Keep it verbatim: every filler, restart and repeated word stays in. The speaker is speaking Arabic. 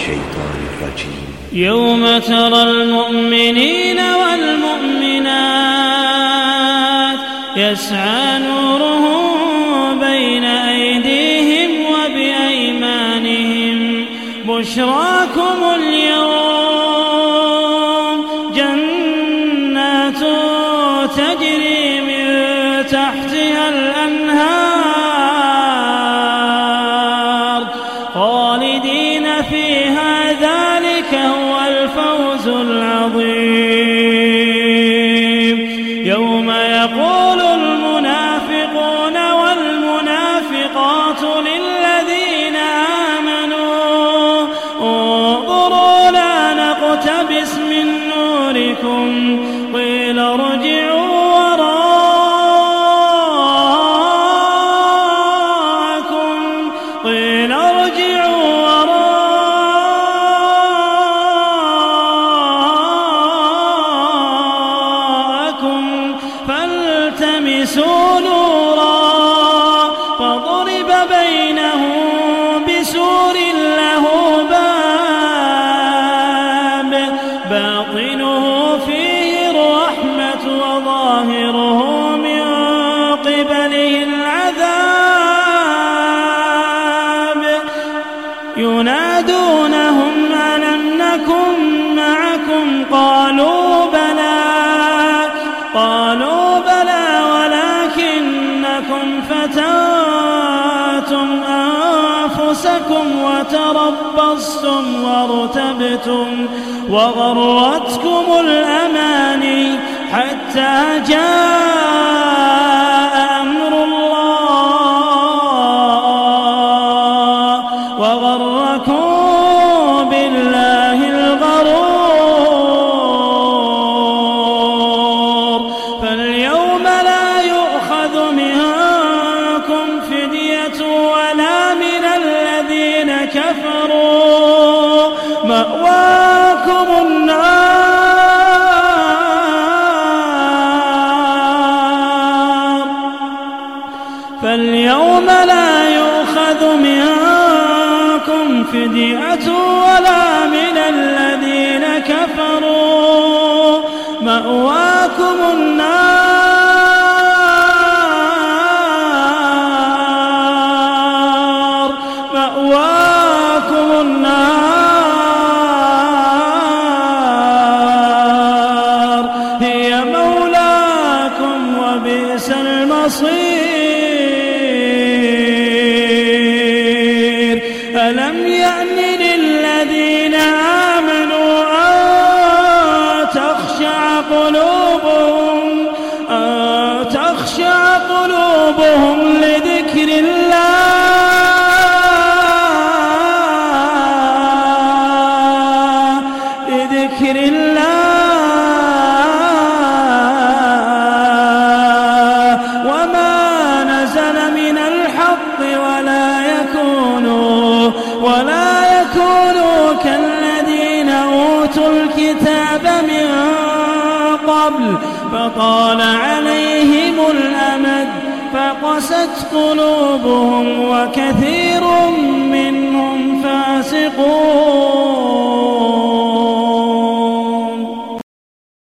الشيطان الرجيم. يوم ترى المؤمنين والمؤمنات يسعى نورهم بين أيديهم وبأيمانهم بشراكم اليوم جنات تجري من تحتها الأنهار خالدين فيها ذلك هو الفوز العظيم. يوم يقول المنافقون والمنافقات للذين آمنوا انظروا لا نقتبس من نوركم قيل ارجعوا وراءكم قيل ارجعوا وراءكم فالتمسوا نورا فضرب بينهم بسور له باب باطنه فيه الرحمة وظاهره من قبله العذاب ينادونهم ألم نكن معكم قالوا بلى قالوا بلى ولكنكم فتنتم أنفسكم وتربصتم وارتبتم وغرتكم الأماني حتى جاء أمر الله وغركم بالله الغرور. فاليوم لا يؤخذ منكم فدية ولا من الذين كفروا مأواكم النار فاليوم لا يؤخذ منكم فدية ولا من الذين كفروا مأواكم النار مأواكم النار هي مولاكم وبئس المصير. ألم يأن للذين آمنوا أن تخشع قلوبهم أن تخشع قلوبهم لذكر الله لذكر الله وما نزل من الحق ولا يكونوا ولا يكونوا كالذين أوتوا الكتاب من قبل فطال عليهم الأمد فقست قلوبهم وكثير منهم فاسقون.